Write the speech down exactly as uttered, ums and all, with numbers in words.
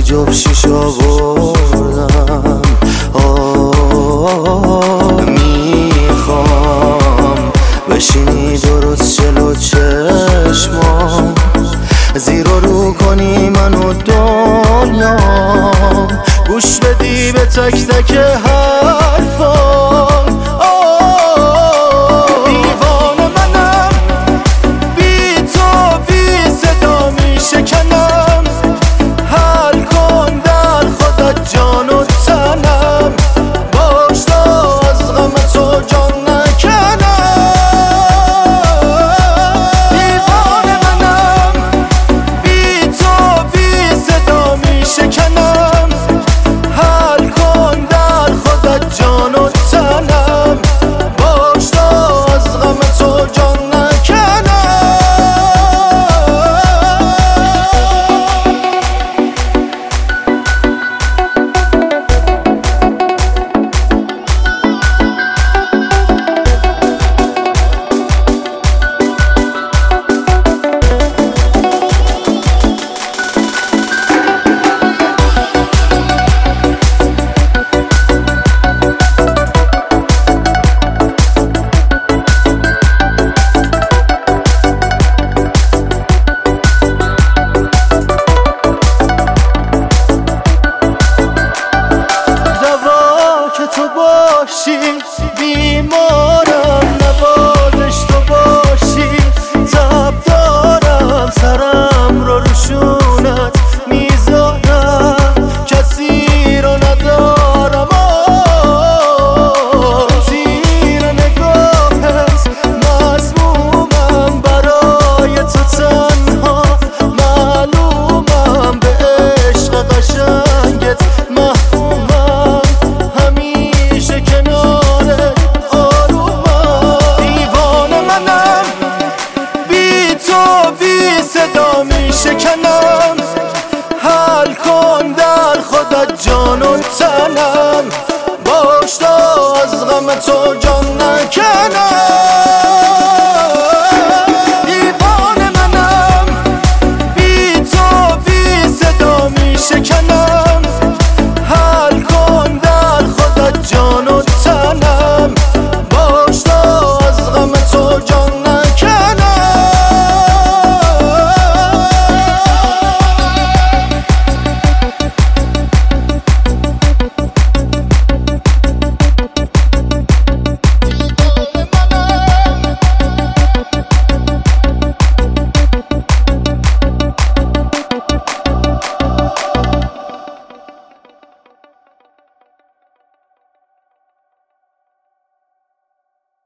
جفت شیشه آوردم. میخوام بشینی درست جلو چشمام، زیر و رو کنی منو دنیا، گوش بدی به تک تک حرفام. دیوانه منم، بی تو بی صدا می شکنم. حل کن در خودت جان و تنم، باش تا از غم تو جان نکنم. دیوانه منم، بی تو بی صدا می شکنم. حل کن در خودت جان و تنم، باش تا از غم تو جان نکنم. تو باشی بیمارم، نوازش تو باشی تب دارم، سرم رو روشونت میذارم، کسی رو ندارم. زیر نگاهت مظلومم، برای تو تنها معلومم، به عشق قشنگت محکومم، همیشه کنارت آرومم. دیوانه منم، بی تو بی صدا می شکنم. حل کن در خودت جان و تنم، باش تا از غم تو جان نکنم.